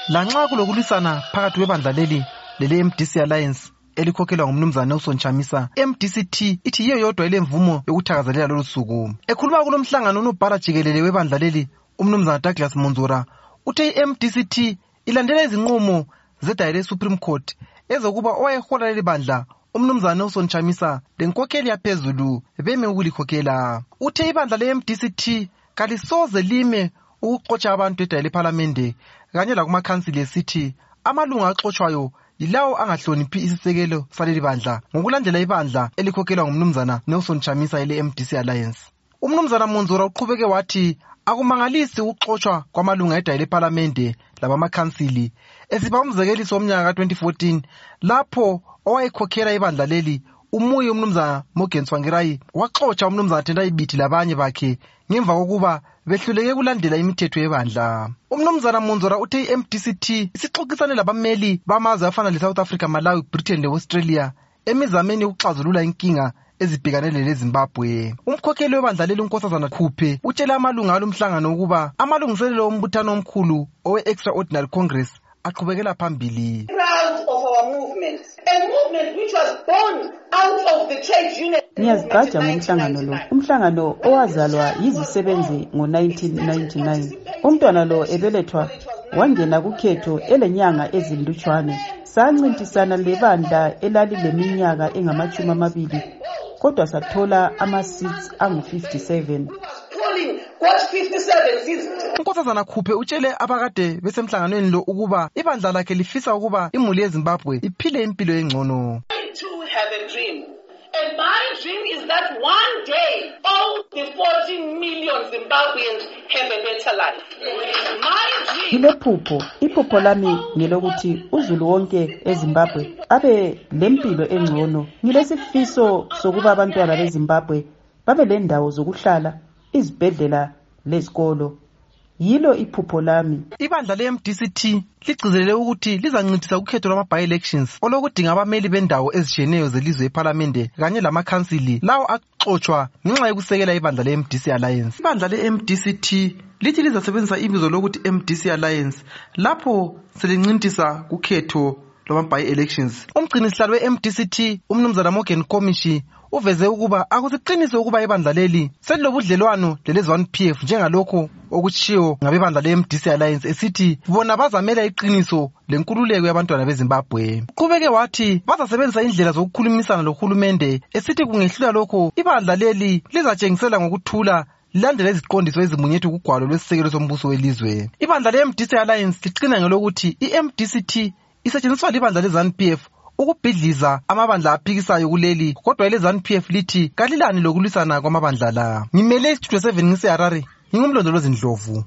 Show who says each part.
Speaker 1: Lanxa kulokulisana phakathi kwebandla leli MDC Alliance elikhokhelwa ngumnumzana Nelson Chamisa, MDC-T ithi yiyo yodwa ilemvumo yokuthakazelela lolu suku. Ekhuluma kulomhlangano unobhala jikelele webandla leli umnumzana Douglas Monzora uthe i-MDC-T ilandela izinqumo zedayile Supreme Court ezokuba owayehola leli bandla umnumzana Nelson Chamisa lenkokheli yaphezulu beme ukulikhokhela. Uthe ibandla le-MDC-T kalisoze lime ukuxotsha abantu edayile eParliament kanye lakumakhansili esithi amalunga axotshwayo yilawo angahloniphi isisekelo saleli bandla ngokulandela ibandla elikhokhelwa ngumnumzana Nelson Chamisa ele-MDC Alliance. Umnumzana Monzora uqhubeke wathi akumangalisi ukuxotshwa kwamalunga edayile eParliament labamakhansili esiba umzekeliso womnyaka ka-2014 lapho owayekhokhela ibandla leli umuyi umnumzana Morgan Tsvangirai waxotsha umnumzana Tendai Biti labanye bakhe ngemva kokuba behluleke kulandela imithetho yebandla. Umnumzana Monzora uthe i-MDC-T isixoxisane labameli bamazwe afana le-South Africa, Malawi, Britain le-Australia emizameni ukuxazulula inkinga ezibhekanele leZimbabwe. Umkhokheli webandla leli uNkosazana Khuphe utshela amalunga alomhlangano ukuba amalungiselelo ombuthano omkhulu owe-Extraordinary Congress aqhubekela phambili.
Speaker 2: Ngiyazigqaja ngomhlangano lo. Umhlangano owazalwa yizisebenzi ngo-1999. Umntwana lo ebelethwa wangena kukhetho elenyanga ezilutshwane. Sancintisana lebandla elalileminyaka engama-20 kodwa sathola ama-seats angu-57.
Speaker 1: uNkosazana Khuphe utshele abakade besemhlanganweni lo ukuba ibandla lakhe lifisa ukuba imuli yeZimbabwe iphile impilo engcono.
Speaker 3: And my dream is that one day all the 14 million Zimbabweans have a better life. My dream.
Speaker 2: Iphupho lami ngelokuthi uzulu wonke eZimbabwe abe lempilo engcono. Ngilesifiso sokuba abantwana beZimbabwe babe lendawo zokuhlala, izibhedlela lezikolo. Yilo iphupho lami.
Speaker 1: Ibandla le-MDC-T ligcizelele ukuthi lizancintisa ukhetho lwama-by-elections olokudinga abameli bendawo ezishiyeneyo zelizwe eParliament kanye lamakhansili lawo axotshwa ngenxa yokusekela ibandla le-MDC Alliance. Ibandla le-MDC-T lithi lizasebenzisa ibizo lokuthi MDC Alliance lapho selincintisa kukhetho lwama-by-elections. Umgcinisihlalo we-MDC-T umnumzana Morgan Komishi uveze ukuba akusiqinise ukuba ibandla leli selilobudlelwano lele-ZANU-PF njengalokho okutshiwo ngabebandla le-MDC Alliance esithi bona bazamela iqiniso lenkululeko yabantwana beZimbabwe. Uqhubeke wathi bazasebenzisa indlela zokukhulumisana lohulumende esithi kungehlula lokho ibandla leli lizatshengisela ngokuthula lilandela iziqondiso ezimunyethu kugwalo lwesisekelo sombuso welizwe. Ibandla le-MDC Alliance liqina ngelokuthi i-MDC-T isetshenziswa libandla le-ZANU-PF ukubhidliza amabandla aphikisayo kuleli kodwa ile-ZANU-PF lithi kalilani lokulwisana kwamabandla la. Ngimele istudio 7 ngise Harare, ngingumlondolozi Ndlovu.